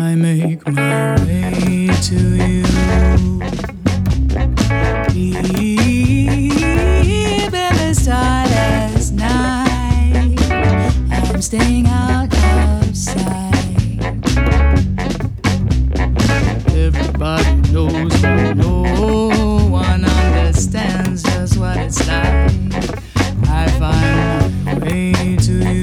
I make my way to you. Deep in the starless night, I'm staying out of sight. Everybody knows, but no one understands just what it's like. I find my way to you.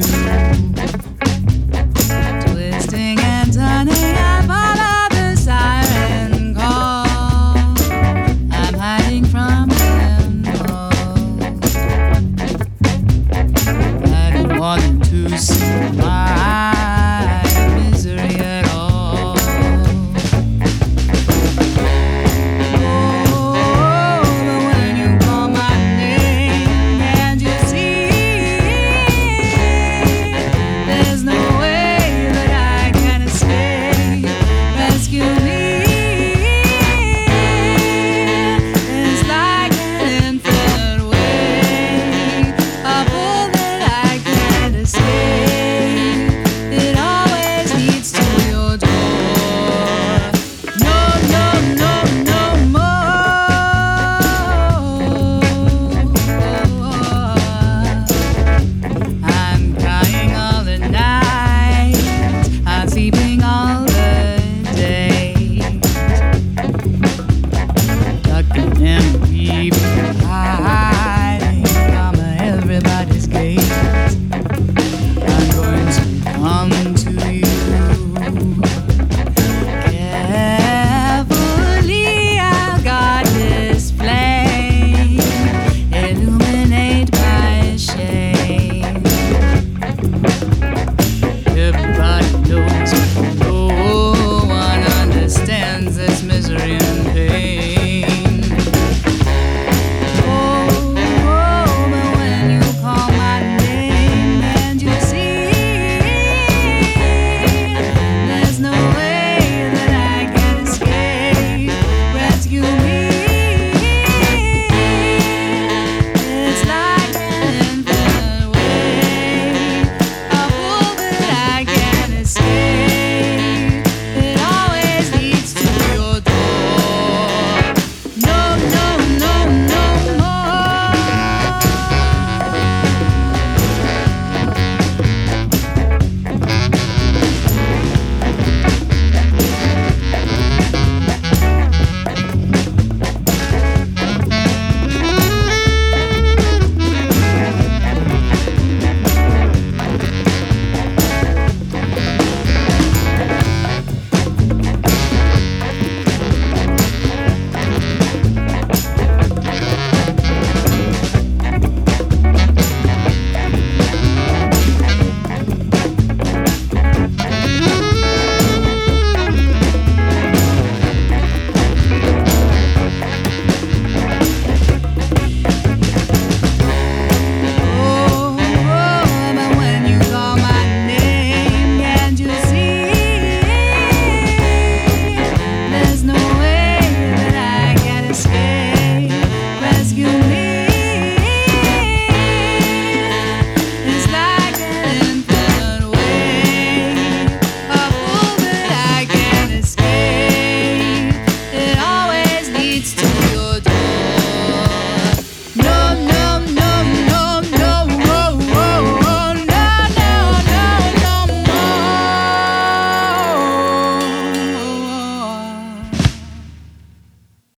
Twisting and turning, I follow the siren call. I'm hiding from them all. I don't want them to see